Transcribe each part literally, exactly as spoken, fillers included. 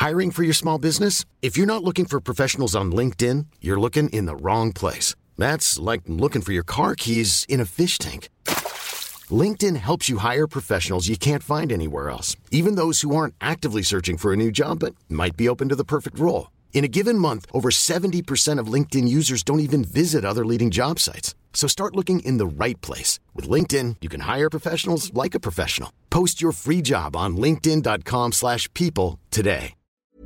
Hiring for your small business? If you're not looking for professionals on LinkedIn, you're looking in the wrong place. That's like looking for your car keys in a fish tank. LinkedIn helps you hire professionals you can't find anywhere else, even those who aren't actively searching for a new job but might be open to the perfect role. In a given month, over seventy percent of LinkedIn users don't even visit other leading job sites. So start looking in the right place. With LinkedIn, you can hire professionals like a professional. Post your free job on linkedin.com slash people today.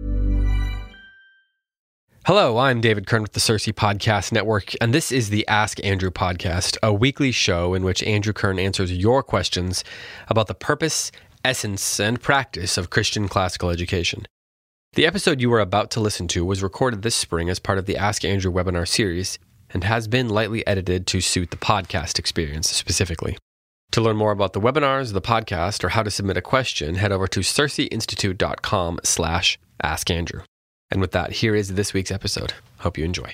Hello, I'm David Kern with the Cersei Podcast Network, and this is the Ask Andrew podcast, a weekly show in which Andrew Kern answers your questions about the purpose, essence, and practice of Christian classical education. The episode you are about to listen to was recorded this spring as part of the Ask Andrew webinar series and has been lightly edited to suit the podcast experience specifically. To learn more about the webinars, the podcast, or how to submit a question, head over to cerseiinstitute.com slash Ask Andrew. And with that, here is this week's episode. Hope you enjoy.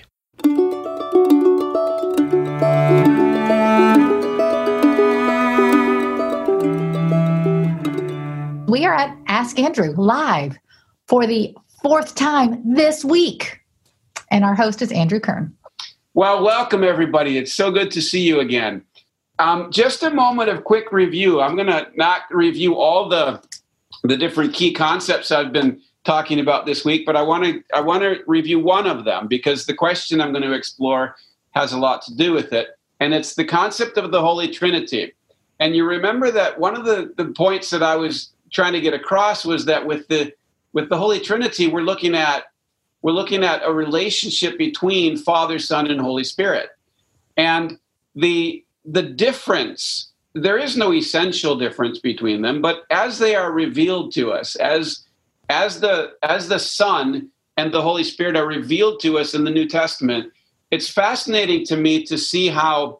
We are at Ask Andrew live for the fourth time this week. And our host is Andrew Kern. Well, welcome, everybody. It's so good to see you again. Um, just a moment of quick review. I'm going to not review all the, the different key concepts I've been talking about this week, but I want to I want to review one of them because the question I'm going to explore has a lot to do with it, and it's the concept of the Holy Trinity. And you remember that one of the, the points that I was trying to get across was that with the with the Holy Trinity, we're looking at we're looking at a relationship between Father, Son, and Holy Spirit. And the the difference, there is no essential difference between them, but as they are revealed to us, as As the as the Son and the Holy Spirit are revealed to us in the New Testament, it's fascinating to me to see how,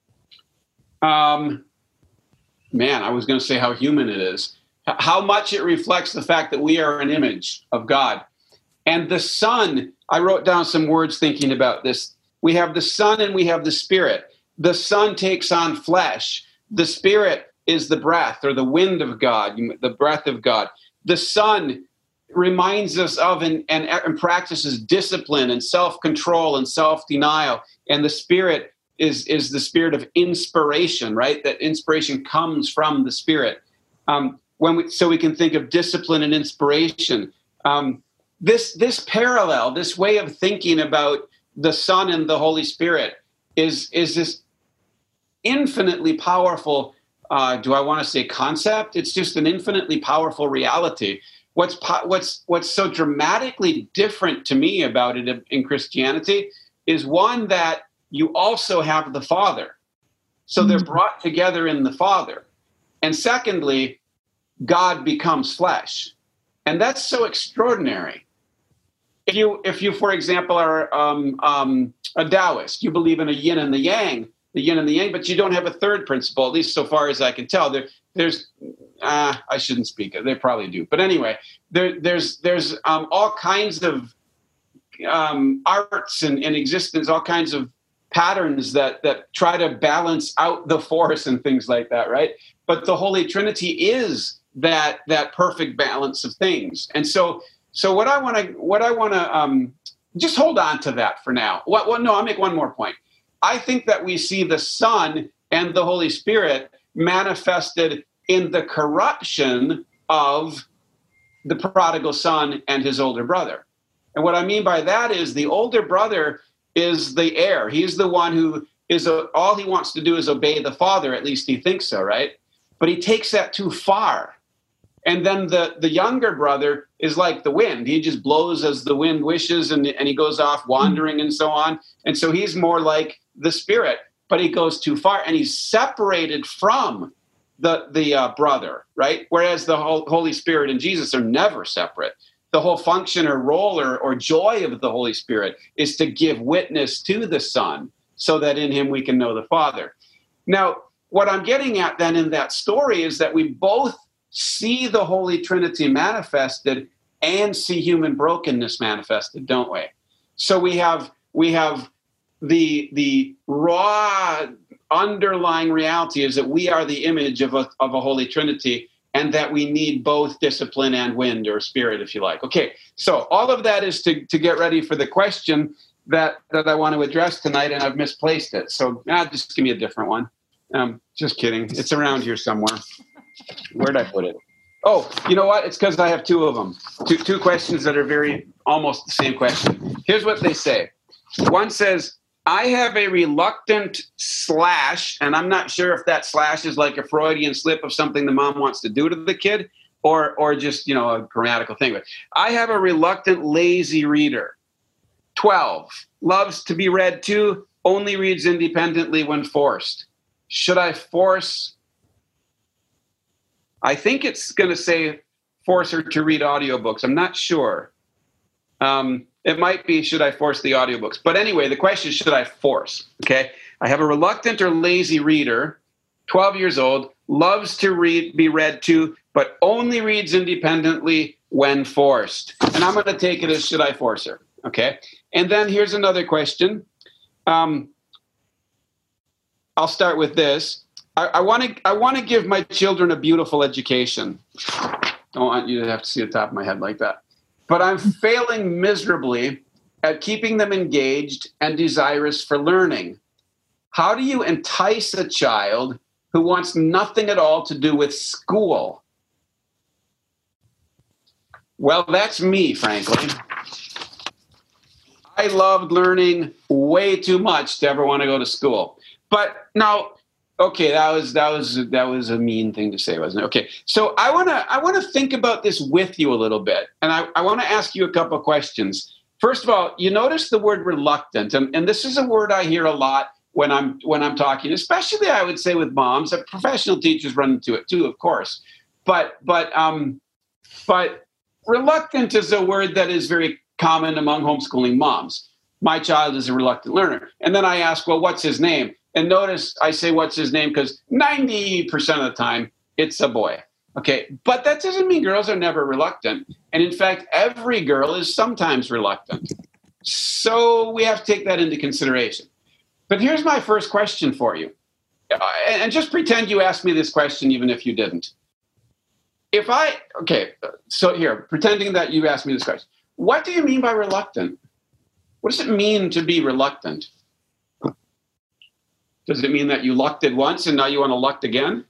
um, man, I was going to say how human it is, how much it reflects the fact that we are an image of God. And the Son, I wrote down some words thinking about this. We have the Son and we have the Spirit. The Son takes on flesh. The Spirit is the breath or the wind of God, the breath of God. The Son reminds us of and, and, and practices discipline and self-control and self-denial. And the Spirit is, is the spirit of inspiration, right? That inspiration comes from the Spirit. Um, when we, so we can think of discipline and inspiration. Um, this, this parallel, this way of thinking about the Son and the Holy Spirit is, is this infinitely powerful, uh, do I want to say concept? It's just an infinitely powerful reality. What's what's what's so dramatically different to me about it in Christianity is one that you also have the Father. So they're brought together in the Father. And secondly, God becomes flesh. And that's so extraordinary. If you, if you for example, are um, um, a Taoist, you believe in a yin and the yang, the yin and the yang, but you don't have a third principle, at least so far as I can tell. There, there's Uh, I shouldn't speak. They probably do. But anyway, there, there's there's um, all kinds of um, arts and, and existence, all kinds of patterns that that try to balance out the force and things like that, right? But the Holy Trinity is that that perfect balance of things. And so so what I want to what I want to um, just hold on to that for now. What? Well, no, I'll make one more point. I think that we see the Son and the Holy Spirit manifested in the corruption of the prodigal son and his older brother. And what I mean by that is the older brother is the heir. He's the one who is, a, all he wants to do is obey the father, at least he thinks so, right? But he takes that too far. And then the, the younger brother is like the wind. He just blows as the wind wishes, and, and he goes off wandering and so on. And so he's more like the Spirit, but he goes too far, and he's separated from the the uh, brother, right? Whereas the Holy Spirit and Jesus are never separate. The whole function or role or, or joy of the Holy Spirit is to give witness to the Son so that in him we can know the Father. Now, what I'm getting at then in that story is that we both see the Holy Trinity manifested and see human brokenness manifested, don't we? So we have we have the the raw underlying reality is that we are the image of a, of a Holy Trinity, and that we need both discipline and wind or spirit, if you like. Okay, so all of that is to, to get ready for the question that, that I want to address tonight, and I've misplaced it. So ah, just give me a different one. Um, just kidding. It's around here somewhere. Where'd I put it? Oh, you know what? It's because I have two of them. Two, two questions that are very almost the same question. Here's what they say. One says, I have a reluctant slash, and I'm not sure if that slash is like a Freudian slip of something the mom wants to do to the kid or or just, you know, a grammatical thing. But I have a reluctant lazy reader. twelve, loves to be read to, only reads independently when forced. Should I force? I think it's going to say force her to read audiobooks. I'm not sure. Um, it might be, should I force the audiobooks? But anyway, the question is, should I force? Okay. I have a reluctant or lazy reader, twelve years old, loves to read, be read to, but only reads independently when forced. And I'm going to take it as, should I force her? Okay. And then here's another question. Um, I'll start with this. I want to I want to give my children a beautiful education. Don't want you to have to see the top of my head like that. But I'm failing miserably at keeping them engaged and desirous for learning. How do you entice a child who wants nothing at all to do with school? Well, that's me, frankly. I loved learning way too much to ever want to go to school. But now, okay, that was that was that was a mean thing to say, wasn't it? Okay, so I wanna I wanna think about this with you a little bit, and I, I want to ask you a couple of questions. First of all, you notice the word reluctant, and, and this is a word I hear a lot when I'm when I'm talking, especially I would say with moms. Professional teachers run into it too, of course, but but um, but reluctant is a word that is very common among homeschooling moms. My child is a reluctant learner, and then I ask, well, what's his name? And notice I say, what's his name? Because ninety percent of the time, it's a boy. Okay, but that doesn't mean girls are never reluctant. And in fact, every girl is sometimes reluctant. So we have to take that into consideration. But here's my first question for you. And just pretend you asked me this question, even if you didn't. If I, okay, so here, pretending that you asked me this question. What do you mean by reluctant? What does it mean to be reluctant? Does it mean that you lucked it once and now you want to luck again?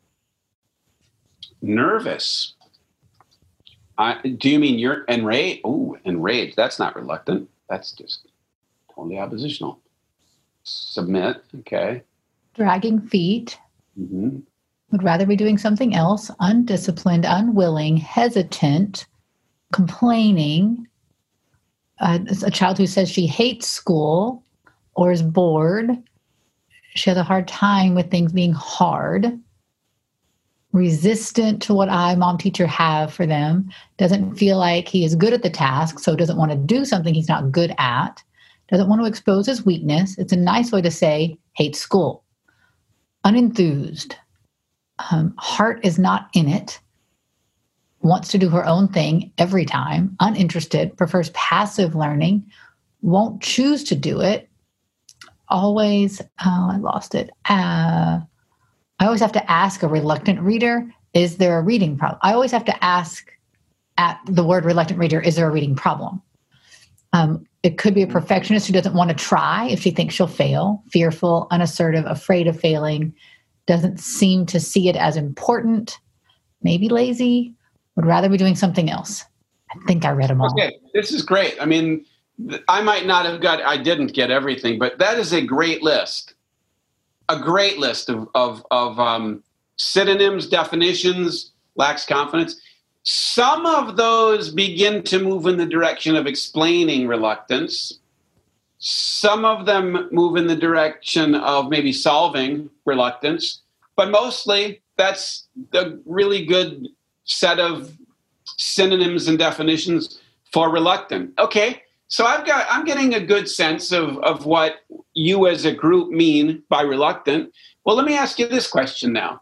Nervous. Uh, do you mean you're enraged? Oh, enraged. That's not reluctant. That's just totally oppositional. Submit. Okay. Dragging feet. Mm-hmm. Would rather be doing something else. Undisciplined, unwilling, hesitant, complaining. Uh, a child who says she hates school or is bored. She has a hard time with things being hard, resistant to what I, mom, teacher, have for them, doesn't feel like he is good at the task, so doesn't want to do something he's not good at, doesn't want to expose his weakness. It's a nice way to say hates school. Unenthused. Um, heart is not in it. Wants to do her own thing every time. Uninterested. Prefers passive learning. Won't choose to do it. Always, oh, I lost it. Uh, I always have to ask a reluctant reader, is there a reading problem? I always have to ask at the word reluctant reader, is there a reading problem? Um, it could be a perfectionist who doesn't want to try if she thinks she'll fail, fearful, unassertive, afraid of failing, doesn't seem to see it as important, maybe lazy, would rather be doing something else. I think I read them all. Okay, this is great. I mean, I might not have got, I didn't get everything, but that is a great list. A great list of, of, of um, synonyms, definitions, lacks confidence. Some of those begin to move in the direction of explaining reluctance. Some of them move in the direction of maybe solving reluctance, but mostly that's a really good set of synonyms and definitions for reluctant. Okay. So I've got, I'm getting a good sense of, of what you as a group mean by reluctant. Well, let me ask you this question now.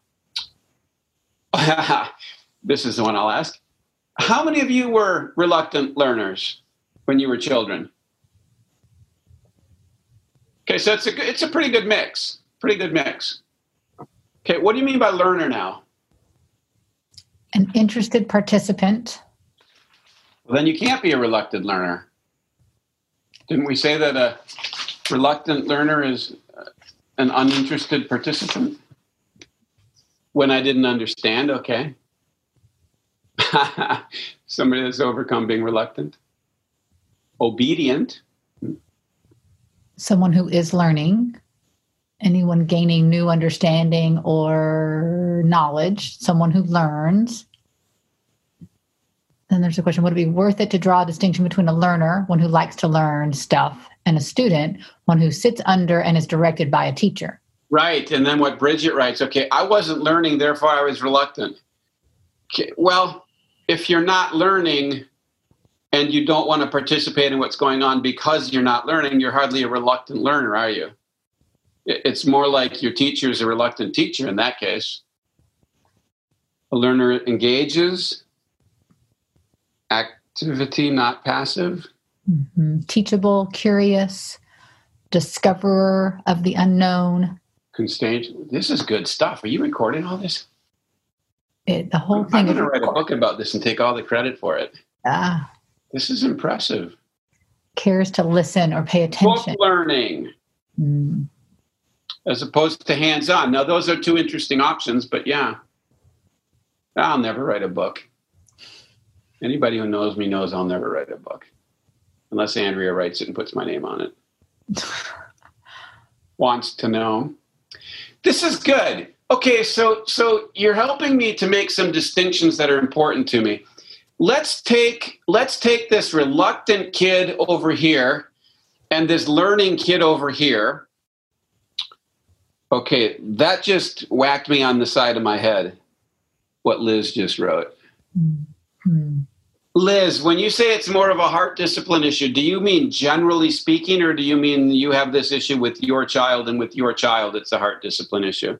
This is the one I'll ask. How many of you were reluctant learners when you were children? Okay, so it's a, it's a pretty good mix. Pretty good mix. Okay, what do you mean by learner now? An interested participant. Well, then you can't be a reluctant learner. Didn't we say that a reluctant learner is an uninterested participant? When I didn't understand, okay. Somebody that's overcome being reluctant. Obedient. Someone who is learning. Anyone gaining new understanding or knowledge. Someone who learns. Then there's a question, would it be worth it to draw a distinction between a learner, one who likes to learn stuff, and a student, one who sits under and is directed by a teacher? Right. And then what Bridget writes, okay, I wasn't learning, therefore I was reluctant. Okay, well, if you're not learning and you don't want to participate in what's going on because you're not learning, you're hardly a reluctant learner, are you? It's more like your teacher is a reluctant teacher in that case. A learner engages. Activity, not passive. Mm-hmm. Teachable, curious, discoverer of the unknown. Constant. This is good stuff. Are you recording all this? It, the whole I'm thing. I'm going to write a book about this and take all the credit for it. Ah. This is impressive. Cares to listen or pay attention. Book learning. Mm. As opposed to hands-on. Now, those are two interesting options, but yeah. I'll never write a book. Anybody who knows me knows I'll never write a book. Unless Andrea writes it and puts my name on it. Wants to know. This is good. Okay, so so you're helping me to make some distinctions that are important to me. Let's take let's take this reluctant kid over here and this learning kid over here. Okay, that just whacked me on the side of my head, what Liz just wrote. Mm-hmm. Liz, when you say it's more of a heart discipline issue, do you mean generally speaking, or do you mean you have this issue with your child and with your child it's a heart discipline issue?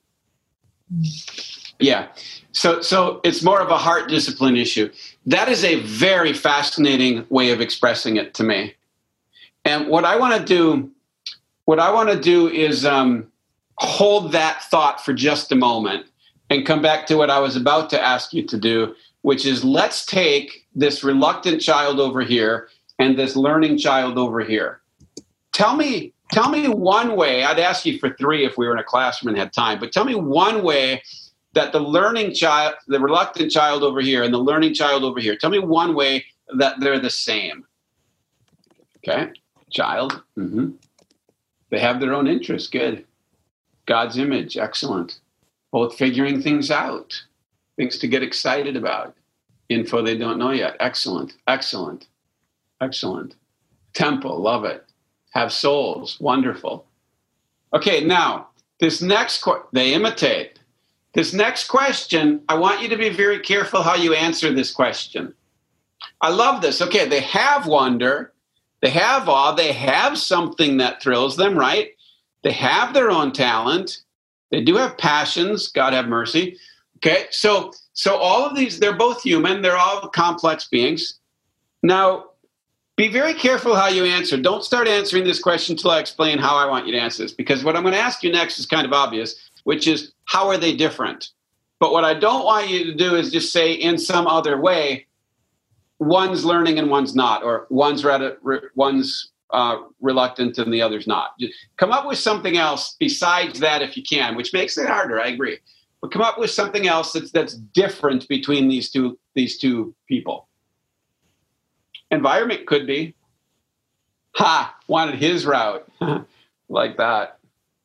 Yeah. So so it's more of a heart discipline issue. That is a very fascinating way of expressing it to me. And what I want to do, what I want to do is um, hold that thought for just a moment and come back to what I was about to ask you to do, which is let's take this reluctant child over here and this learning child over here. Tell me, tell me one way, I'd ask you for three if we were in a classroom and had time, but tell me one way that the learning child, the reluctant child over here and the learning child over here, tell me one way that they're the same. Okay, child, mm-hmm. They have their own interests, good. God's image, excellent. Both figuring things out, things to get excited about. Info they don't know yet. Excellent, excellent, excellent. Temple, love it. Have souls, wonderful. Okay, now, this next, qu- they imitate. This next question, I want you to be very careful how you answer this question. I love this. Okay, they have wonder, they have awe, they have something that thrills them, right? They have their own talent. They do have passions, God have mercy. Okay, so so all of these, they're both human. They're all complex beings. Now, be very careful how you answer. Don't start answering this question until I explain how I want you to answer this, because what I'm going to ask you next is kind of obvious, which is, how are they different? But what I don't want you to do is just say in some other way, one's learning and one's not, or one's read, one's uh, reluctant and the other's not. Just come up with something else besides that if you can, which makes it harder, I agree. But come up with something else that's that's different between these two these two people. Environment could be. Ha! Wanted his route. Like that.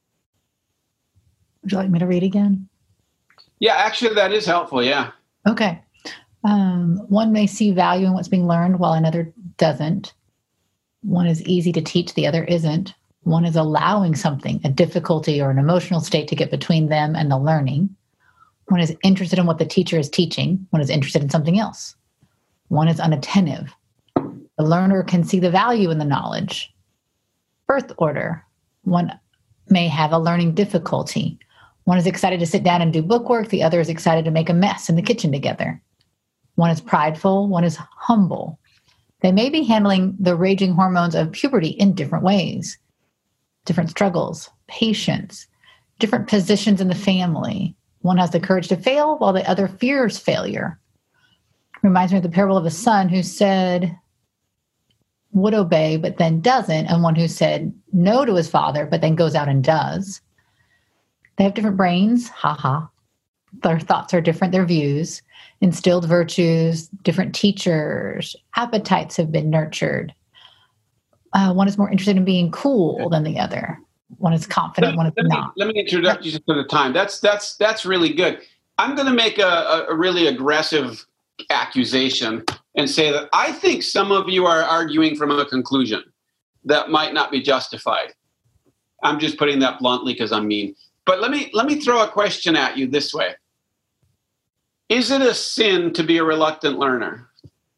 Would you like me to read again? Yeah, actually, that is helpful. Yeah. Okay. Um, one may see value in what's being learned while another doesn't. One is easy to teach, the other isn't. One is allowing something, a difficulty or an emotional state, to get between them and the learning. One is interested in what the teacher is teaching. One is interested in something else. One is unattentive. The learner can see the value in the knowledge. Birth order. One may have a learning difficulty. One is excited to sit down and do bookwork. The other is excited to make a mess in the kitchen together. One is prideful. One is humble. They may be handling the raging hormones of puberty in different ways. Different struggles, patience, different positions in the family. One has the courage to fail while the other fears failure. Reminds me of the parable of a son who said, would obey, but then doesn't, and one who said no to his father, but then goes out and does. They have different brains, haha. Their thoughts are different, their views, instilled virtues, different teachers, appetites have been nurtured. Uh, one is more interested in being cool than the other. One is confident, one is let me, not. Let me introduce you to the time. That's that's that's really good. I'm going to make a, a really aggressive accusation and say that I think some of you are arguing from a conclusion that might not be justified. I'm just putting that bluntly because I'm mean. But let me let me throw a question at you this way. Is it a sin to be a reluctant learner?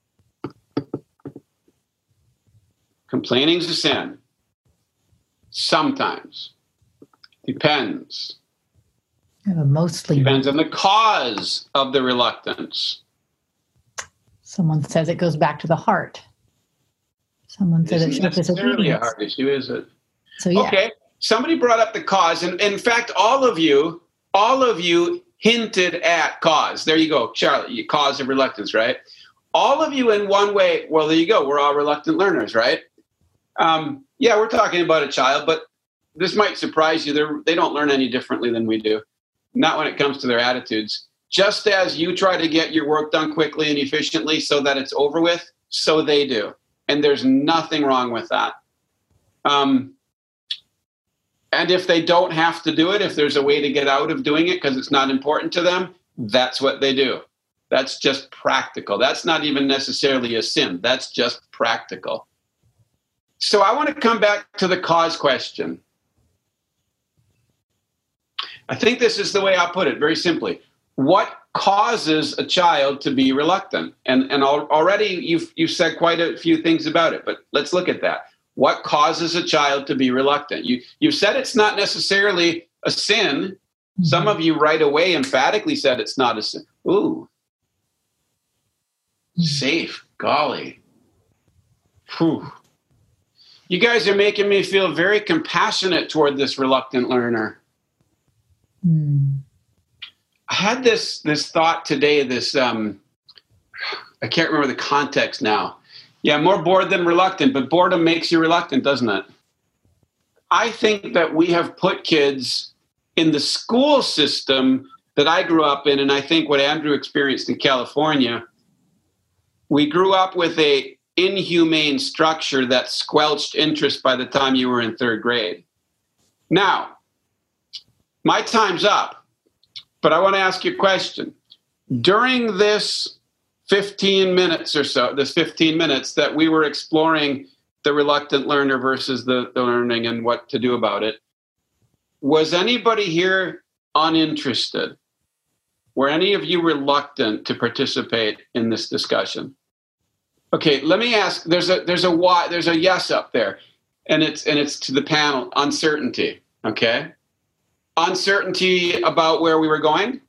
Complaining is a sin. Sometimes. Depends. Uh, mostly. Depends on the cause of the reluctance. Someone says it goes back to the heart. Someone says it shows disobedience. Isn't necessarily a heart issue, is it? So, yeah. Okay. Somebody brought up the cause. And in fact, all of you, all of you hinted at cause. There you go, Charlotte, you cause of reluctance, right? All of you in one way, well, there you go. We're all reluctant learners, right? Um, yeah, we're talking about a child, but this might surprise you. They're, they don't learn any differently than we do. Not when it comes to their attitudes. Just as you try to get your work done quickly and efficiently so that it's over with, so they do. And there's nothing wrong with that. Um, and if they don't have to do it, if there's a way to get out of doing it because it's not important to them, that's what they do. That's just practical. That's not even necessarily a sin. That's just practical. So I want to come back to the cause question. I think this is the way I'll put it, very simply. What causes a child to be reluctant? And and already you've you've said quite a few things about it, but let's look at that. What causes a child to be reluctant? You you've said it's not necessarily a sin. Some of you right away emphatically said it's not a sin. Ooh. Safe. Golly. Whew. You guys are making me feel very compassionate toward this reluctant learner. Mm. I had this this thought today, this, um, I can't remember the context now. Yeah, more bored than reluctant, but boredom makes you reluctant, doesn't it? I think that we have put kids in the school system that I grew up in, and I think what Andrew experienced in California. We grew up with a inhumane structure that squelched interest by the time you were in third grade. Now, my time's up, but I want to ask you a question. During this fifteen minutes or so, this fifteen minutes that we were exploring the reluctant learner versus the, the learning and what to do about it, was anybody here uninterested? Were any of you reluctant to participate in this discussion? Okay, let me ask, there's a there's a why, there's a yes up there, and it's and it's to the panel, uncertainty, okay? Uncertainty about where we were going?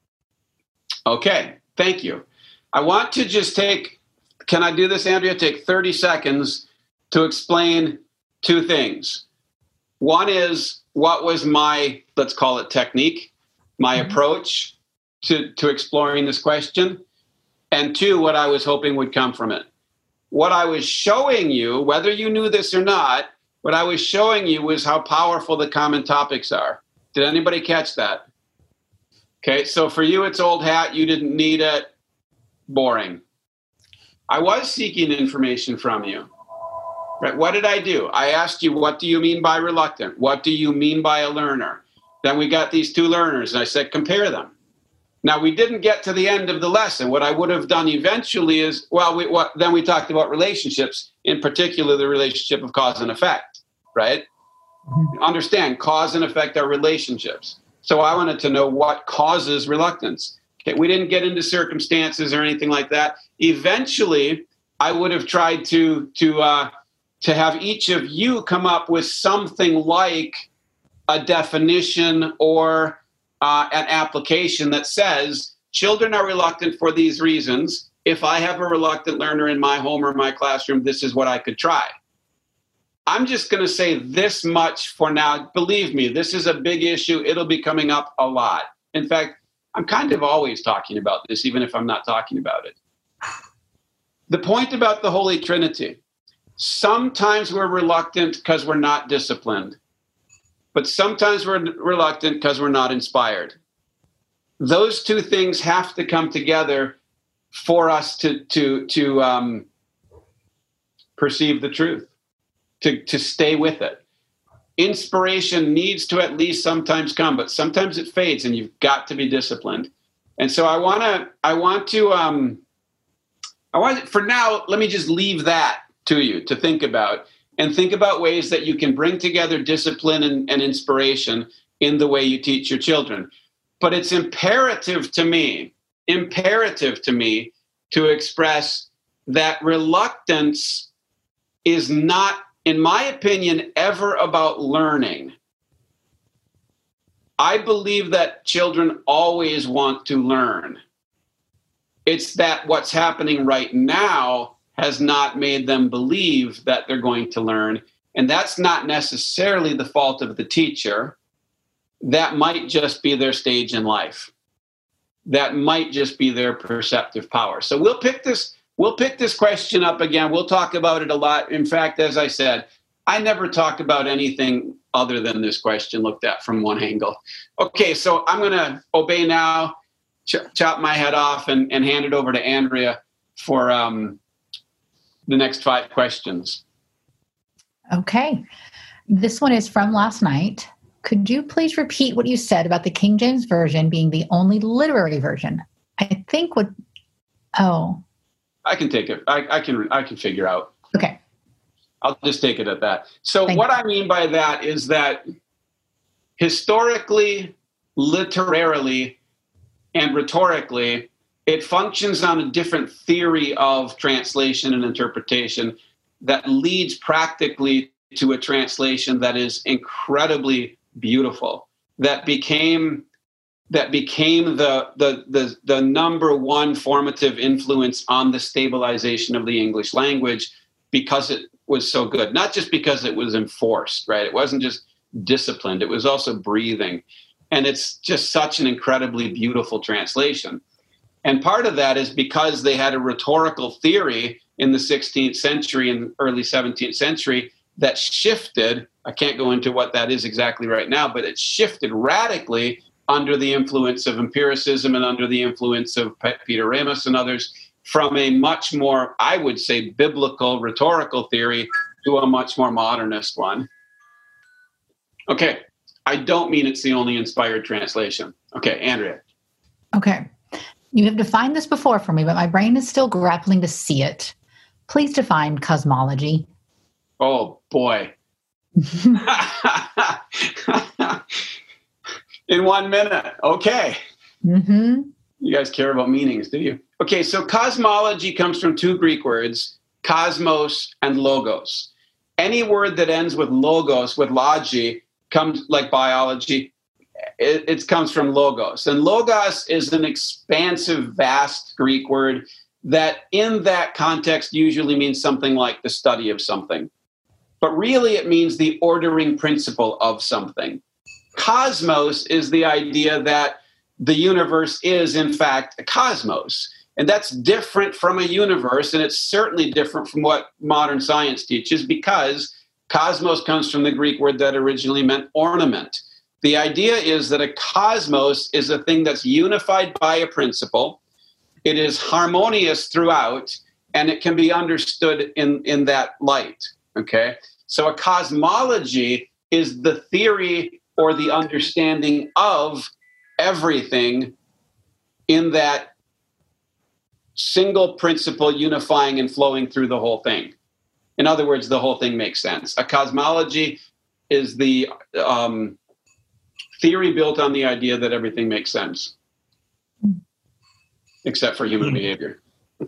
Okay, thank you. I want to just take, can I do this, Andrea? Take thirty seconds to explain two things. One is, what was my, let's call it technique, my mm-hmm. approach to, to exploring this question? And two, what I was hoping would come from it. What I was showing you, whether you knew this or not, what I was showing you was how powerful the common topics are. Did anybody catch that? Okay, so for you, it's old hat. You didn't need it. Boring. I was seeking information from you. Right? What did I do? I asked you, what do you mean by reluctant? What do you mean by a learner? Then we got these two learners, and I said, compare them. Now, we didn't get to the end of the lesson. What I would have done eventually is, well, we, what, then we talked about relationships, in particular the relationship of cause and effect, right? Mm-hmm. Understand, cause and effect are relationships. So I wanted to know what causes reluctance. Okay, we didn't get into circumstances or anything like that. Eventually, I would have tried to, to, uh, to have each of you come up with something like a definition or Uh, an application that says children are reluctant for these reasons. If I have a reluctant learner in my home or my classroom, this is what I could try. I'm just going to say this much for now. Believe me, this is a big issue. It'll be coming up a lot. In fact, I'm kind of always talking about this, even if I'm not talking about it. The point about the Holy Trinity, sometimes we're reluctant because we're not disciplined, but sometimes we're reluctant because we're not inspired. Those two things have to come together for us to to to um, perceive the truth, to to stay with it. Inspiration needs to at least sometimes come, but sometimes it fades, and you've got to be disciplined. And so I want to I want to um, I want for now. Let me just leave that to you to think about, and think about ways that you can bring together discipline and, and inspiration in the way you teach your children. But it's imperative to me, imperative to me to express that reluctance is not, in my opinion, ever about learning. I believe that children always want to learn. It's that what's happening right now has not made them believe that they're going to learn. And that's not necessarily the fault of the teacher. That might just be their stage in life. That might just be their perceptive power. So we'll pick this, we'll pick this question up again. We'll talk about it a lot. In fact, as I said, I never talk about anything other than this question looked at from one angle. Okay, so I'm going to obey now, ch- chop my head off, and, and hand it over to Andrea for um, the next five questions. Okay. This one is from last night. Could you please repeat what you said about the King James Version being the only literary version? I think what, oh. I can take it. I, I can I can figure out. Okay. I'll just take it at that. So Thank what you. I mean by that is that historically, literarily, and rhetorically, it functions on a different theory of translation and interpretation that leads practically to a translation that is incredibly beautiful, that became that became the, the the the number one formative influence on the stabilization of the English language, because it was so good. Not just because it was enforced, right? It wasn't just disciplined, it was also breathing. And it's just such an incredibly beautiful translation. And part of that is because they had a rhetorical theory in the sixteenth century and early seventeenth century that shifted. I can't go into what that is exactly right now, but it shifted radically under the influence of empiricism and under the influence of Peter Ramus and others, from a much more, I would say, biblical rhetorical theory to a much more modernist one. Okay, I don't mean it's the only inspired translation. Okay, Andrea. Okay. You have defined this before for me, but my brain is still grappling to see it. Please define cosmology. Oh, boy. In one minute. Okay. Mm-hmm. You guys care about meanings, do you? Okay, so cosmology comes from two Greek words, cosmos and logos. Any word that ends with logos, with logi, comes like biology, it, it comes from logos. And logos is an expansive, vast Greek word that in that context usually means something like the study of something. But really it means the ordering principle of something. Cosmos is the idea that the universe is, in fact, a cosmos. And that's different from a universe, and it's certainly different from what modern science teaches, because cosmos comes from the Greek word that originally meant ornament. The idea is that a cosmos is a thing that's unified by a principle. It is harmonious throughout, and it can be understood in, in that light. Okay? So a cosmology is the theory or the understanding of everything in that single principle unifying and flowing through the whole thing. In other words, the whole thing makes sense. A cosmology is the um, theory built on the idea that everything makes sense, except for human behavior.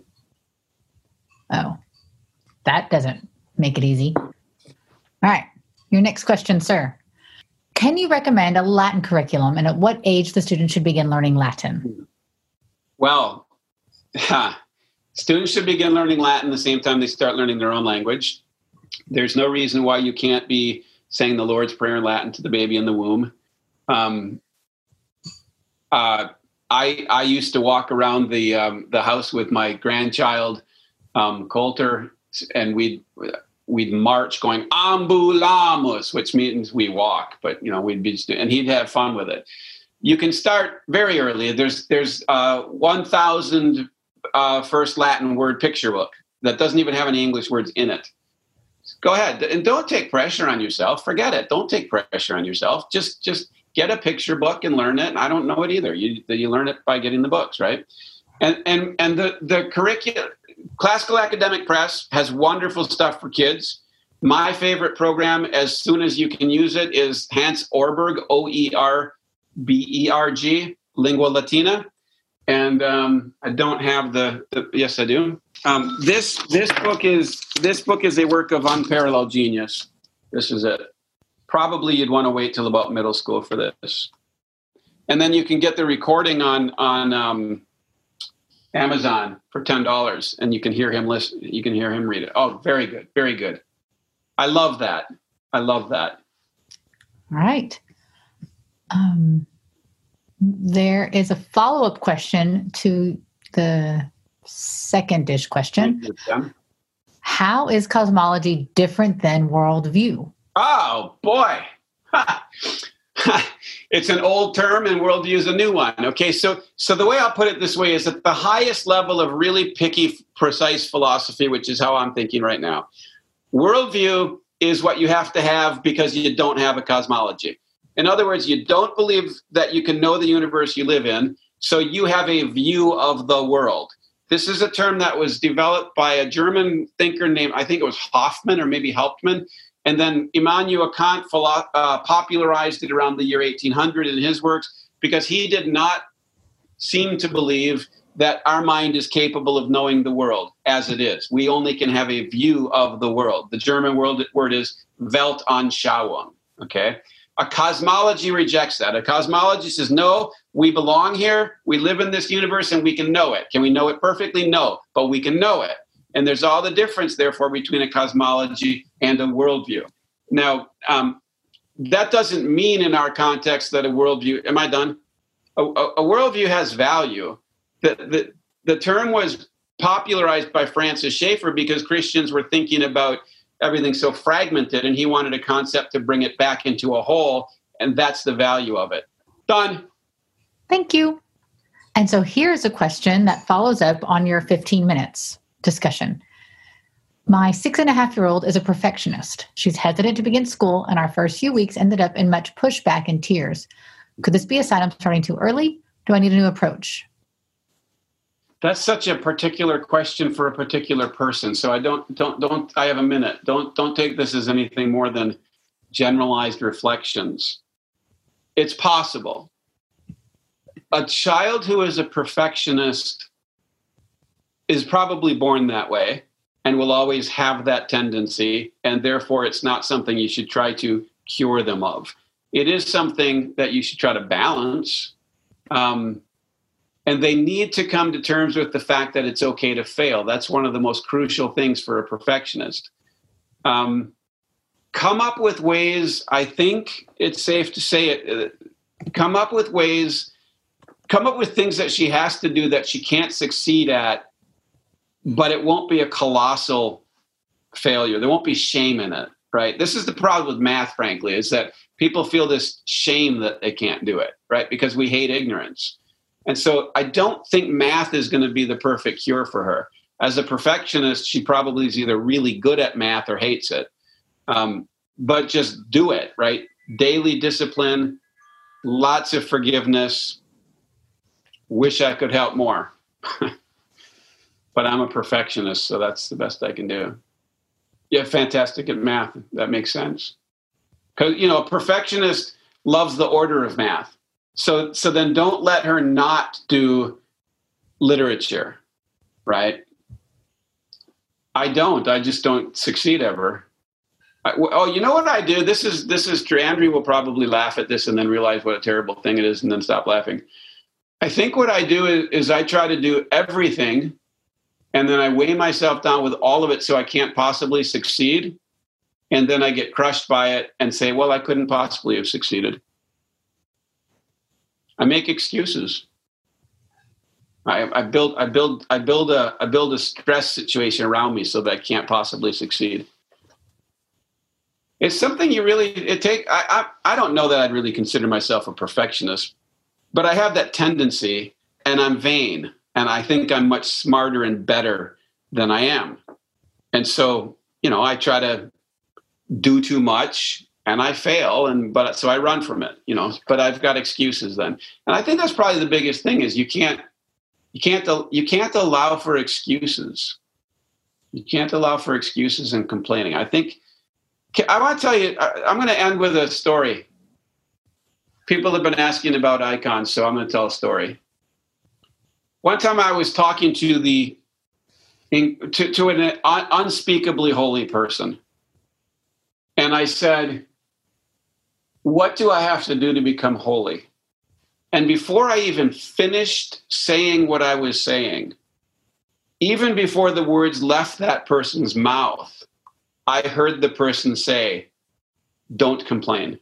Oh, that doesn't make it easy. All right. Your next question, sir. Can you recommend a Latin curriculum, and at what age the student should begin learning Latin? Well, students should begin learning Latin the same time they start learning their own language. There's no reason why you can't be saying the Lord's Prayer in Latin to the baby in the womb. Um, uh, I I used to walk around the um, the house with my grandchild um, Coulter, and we'd we'd march going ambulamus, which means we walk, but you know we'd be just, and he'd have fun with it. You can start very early. There's there's uh, one thousand uh, first Latin word picture book that doesn't even have any English words in it. Go ahead, and don't take pressure on yourself. Forget it. Don't take pressure on yourself. Just just get a picture book and learn it. And I don't know it either. You you learn it by getting the books, right? And and and the the curriculum, Classical Academic Press has wonderful stuff for kids. My favorite program, as soon as you can use it, is Hans Orberg, O E R B E R G, Lingua Latina. And um, I don't have the, the yes, I do. Um, this this book is this book is a work of unparalleled genius. This is it. Probably you'd want to wait till about middle school for this, and then you can get the recording on on um, Amazon for ten dollars, and you can hear him listen. You can hear him read it. Oh, very good, very good. I love that. I love that. All right. Um, there is a follow-up question to the second-ish question. How is cosmology different than worldview? Oh, boy. It's an old term and worldview is a new one. Okay, so so the way I'll put it this way is at the highest level of really picky, precise philosophy, which is how I'm thinking right now. Worldview is what you have to have because you don't have a cosmology. In other words, you don't believe that you can know the universe you live in, so you have a view of the world. This is a term that was developed by a German thinker named, I think it was Hoffmann or maybe Hauptmann, and then Immanuel Kant uh, popularized it around the year eighteen hundred in his works because he did not seem to believe that our mind is capable of knowing the world as it is. We only can have a view of the world. The German word, word is Weltanschauung, okay? A cosmology rejects that. A cosmology says, no, we belong here, we live in this universe, and we can know it. Can we know it perfectly? No, but we can know it. And there's all the difference, therefore, between a cosmology and a worldview. Now, um, that doesn't mean in our context that a worldview, am I done? A, a, a worldview has value. The, the, the term was popularized by Francis Schaeffer because Christians were thinking about everything so fragmented, and he wanted a concept to bring it back into a whole, and that's the value of it. Done. Thank you. And so here's a question that follows up on your fifteen minutes discussion. My six and a half year old is a perfectionist. She's hesitant to begin school, and our first few weeks ended up in much pushback and tears. Could this be a sign I'm starting too early? Do I need a new approach? That's such a particular question for a particular person. So I don't, don't, don't, I have a minute. Don't, don't take this as anything more than generalized reflections. It's possible. A child who is a perfectionist is probably born that way and will always have that tendency. And therefore it's not something you should try to cure them of. It is something that you should try to balance. Um, And they need to come to terms with the fact that it's okay to fail. That's one of the most crucial things for a perfectionist. Um, come up with ways, I think it's safe to say it, uh, come up with ways, come up with things that she has to do that she can't succeed at, but it won't be a colossal failure. There won't be shame in it, right? This is the problem with math, frankly, is that people feel this shame that they can't do it, right? Because we hate ignorance. And so I don't think math is going to be the perfect cure for her. As a perfectionist, she probably is either really good at math or hates it. Um, but just do it, right? Daily discipline, lots of forgiveness. Wish I could help more. But I'm a perfectionist, so that's the best I can do. Yeah, fantastic at math. That makes sense. Because, you know, a perfectionist loves the order of math. So so then don't let her not do literature, right? I don't. I just don't succeed ever. I, oh, you know what I do? This is this is true. Andrew will probably laugh at this and then realize what a terrible thing it is and then stop laughing. I think what I do is, is I try to do everything and then I weigh myself down with all of it so I can't possibly succeed. And then I get crushed by it and say, well, I couldn't possibly have succeeded. I make excuses. I, I build, I build, I build a, I build a stress situation around me so that I can't possibly succeed. It's something you really, it take, I, I, I don't know that I'd really consider myself a perfectionist, but I have that tendency, and I'm vain, and I think I'm much smarter and better than I am. And so, you know, I try to do too much and I fail, and but so I run from it, you know, but I've got excuses then. And I think that's probably the biggest thing is you can't, you can't, you can't allow for excuses. You can't allow for excuses and complaining. I think, I want to tell you, I, I'm going to end with a story. People have been asking about icons, so I'm going to tell a story. One time I was talking to the, in, to, to an un, unspeakably holy person. And I said, what do I have to do to become holy? And before I even finished saying what I was saying, even before the words left that person's mouth, I heard the person say, don't complain.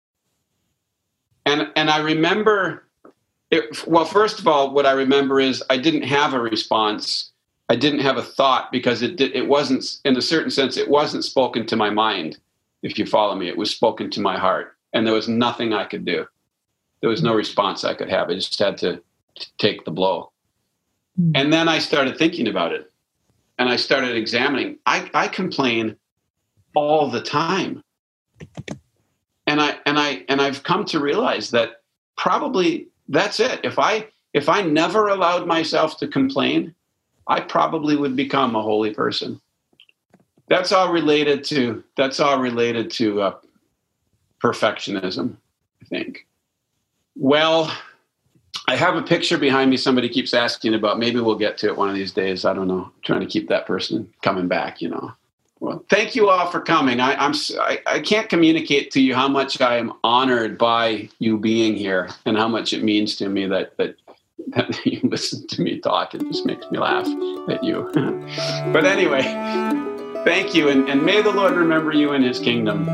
And and I remember, it, well, first of all, what I remember is I didn't have a response. I didn't have a thought because it did, it wasn't, in a certain sense, it wasn't spoken to my mind. If you follow me, it was spoken to my heart. And there was nothing I could do. There was no response I could have. I just had to, to take the blow. Mm. And then I started thinking about it. And I started examining. I, I complain all the time. And I and I and I've come to realize that probably that's it. If I if I never allowed myself to complain, I probably would become a holy person. That's all related to that's all related to uh, perfectionism, I think. Well, I have a picture behind me somebody keeps asking about. Maybe we'll get to it one of these days. I don't know. I'm trying to keep that person coming back, you know. Well, thank you all for coming. I, I'm I, I can't communicate to you how much I am honored by you being here and how much it means to me that that, that you listen to me talk. It just makes me laugh at you. But anyway, thank you, and, and may the Lord remember you in his kingdom.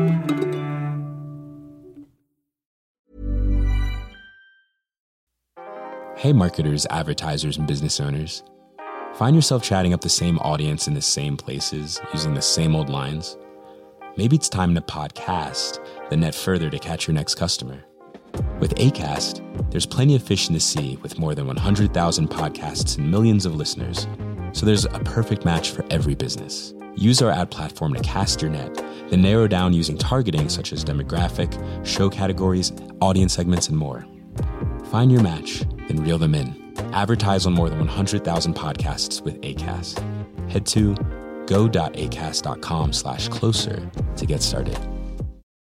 Hey, marketers, advertisers, and business owners. Find yourself chatting up the same audience in the same places, using the same old lines? Maybe it's time to podcast, then net further to catch your next customer. With Acast, there's plenty of fish in the sea with more than one hundred thousand podcasts and millions of listeners. So there's a perfect match for every business. Use our ad platform to cast your net, then narrow down using targeting such as demographic, show categories, audience segments, and more. Find your match, then reel them in. Advertise on more than one hundred thousand podcasts with Acast. Head to go.acast.com slash closer to get started.